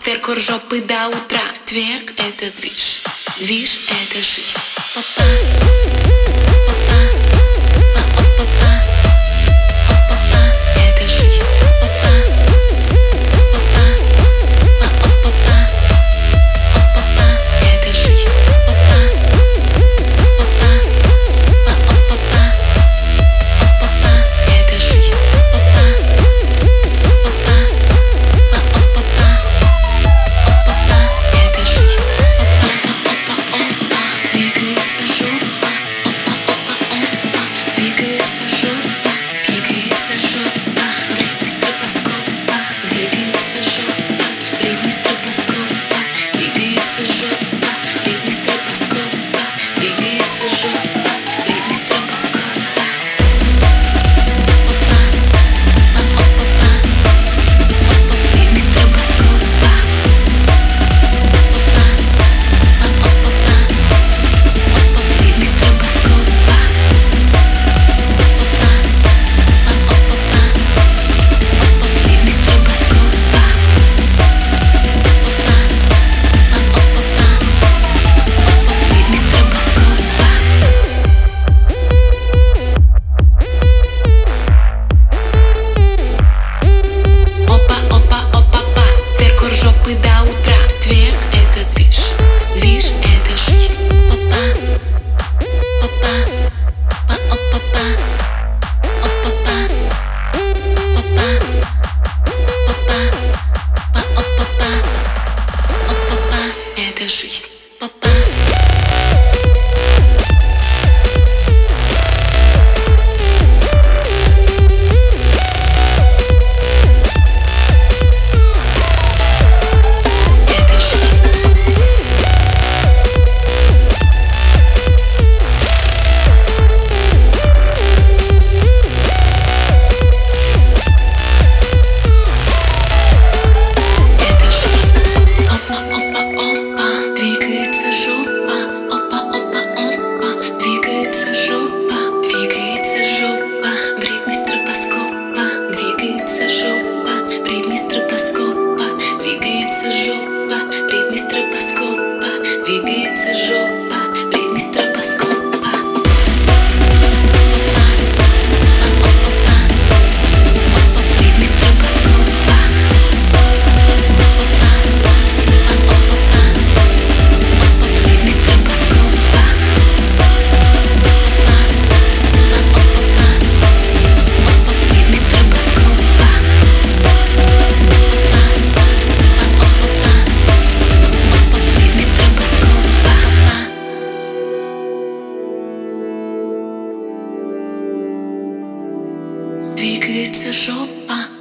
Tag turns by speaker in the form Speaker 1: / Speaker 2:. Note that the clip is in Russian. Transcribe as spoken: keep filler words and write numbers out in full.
Speaker 1: Тверк от жопы до утра. Тверк — это движ, движ — это жизнь. Опа, опа, опа, опа, это жизнь. Опа, опа, опа, опа, это жизнь. Опа, опа, опа, опа, это жизнь. Опа, опа, опа, это жизнь. Опа, опа, опа, двигается жопа. Опа, опа, опа, двигается жопа. Двигается жопа, Бритни стробоскопа. Двигается жопа, Бритни стробоскопа. Двигается жопа, Бритни стробоскопа. Двигается жопа, Бритни стробоскопа. Бритни стробоскопа. Бритни стробоскопа. Бритни стробоскопа. Бритни стробоскопа. Опа, опа, опа, па. Тверк от жопы до утра. Тверк — это движ, движ — это жизнь. Опа, опа, па, опа, па, опа, па, опа, опа, па, опа, па, опа, па, это жизнь. Опа. Это жизнь. Это жизнь. Опа, опа, опа, двигается жопа. Опа, опа, опа, двигается жопа. Двигается жопа, Бритни стробоскопа. Двигается жопа, Бритни стробоскопа. Двигается жопа, Бритни стробоскопа. Двигается жопа, Бритни стробоскопа. Бритни стробоскопа. Бритни стробоскопа. Бритни стробоскопа. Бритни стробоскопа. Двигается жопа.